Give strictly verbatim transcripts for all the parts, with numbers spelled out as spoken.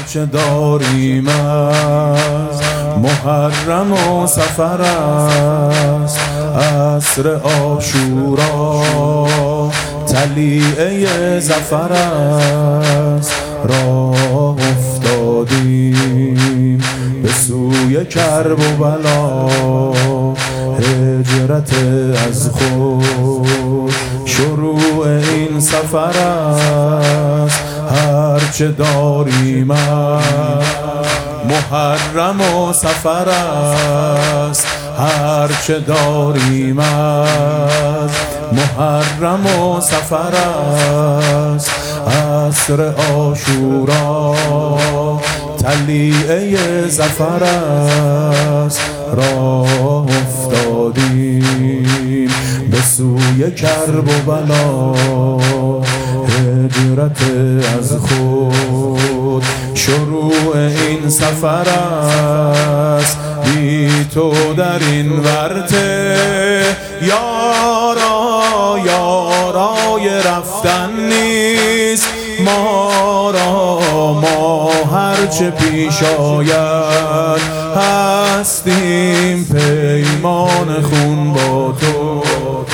هرچه داریم از محرم و سفر است، عصر عاشورا طلیعه ظفر است. راه افتادیم به سوی کرب و بلا، هجرت از خود شروع این سفر است. هرچه داریم محرم و سفر است، هرچه داریم محرم و سفر است. عصر عاشورا طلیعه ظفر است. راه افتادیم به سوی کرب و بلا، هجرت از خود شروع این سفر است. بی تو در این ورطه یارا یارای رفتن نیست ما را. ما هرچه پیش آید هستیم، پیمان خون با تو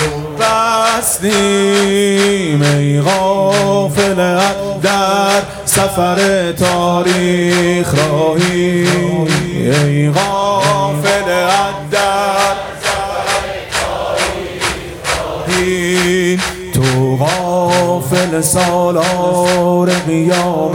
بستیم. ای غافل در سفر تاریخ راهی، ای غافل در سفر تاریخ راهی. تو غافل سالار قیام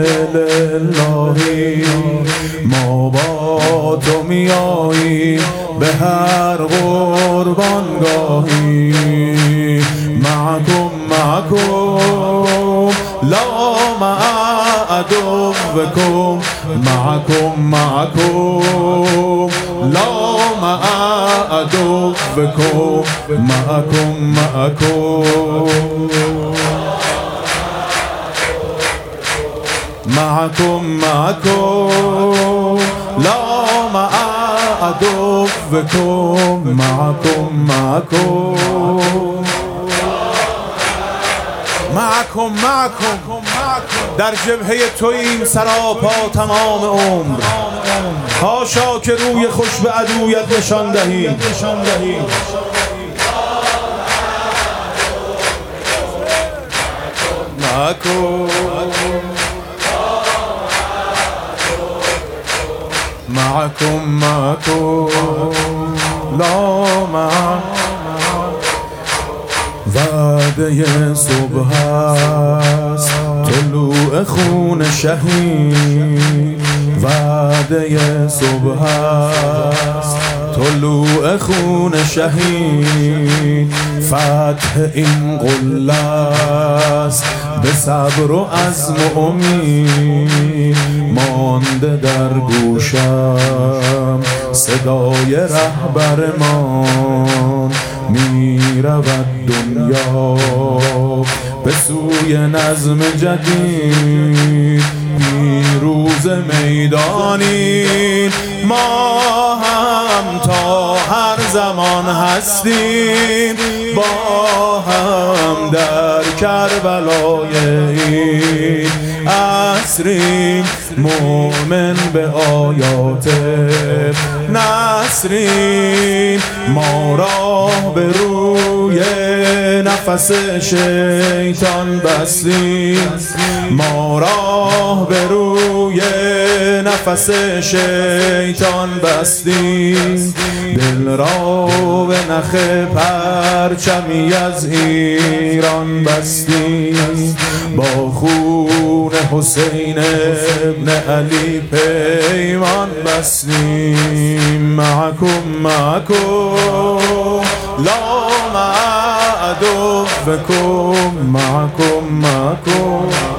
للهی، ما با تو میاییم به هر قربانگاهی. معکم معکم لا مع عدوکم، معکم معکم لا مع عدوکم، معکم معکم معكم معكم لا مع عدوكم، معكم معكم معكم معكم در جبهه توییم سراپا تمام عمر. حاشا که روی خوش به عدویت نشان دهی. معكم معكم معكم لا مع. وعده صبح است طلوع خون شهید، وعده صبح است طلوع خون شهید. فتح این قله است به صبر و عزم و امید. مانده در گوشم صدای رهبرمان، می رود دنیا به سوی نظم جدید. پیروز میدانی ما هم تا هر زمان هستیم، با هم در کربلای این عصری. مومن به آیات نصری، ما راه به روی نفس شیطان بستیم، ما راه به روی نفس شیطان بستیم. دل را به نخ پرچمی از ایران بستیم، با خون حسین ابن علی پیمان بستیم. معکم معکم لا مع عدوکم، معکم معکم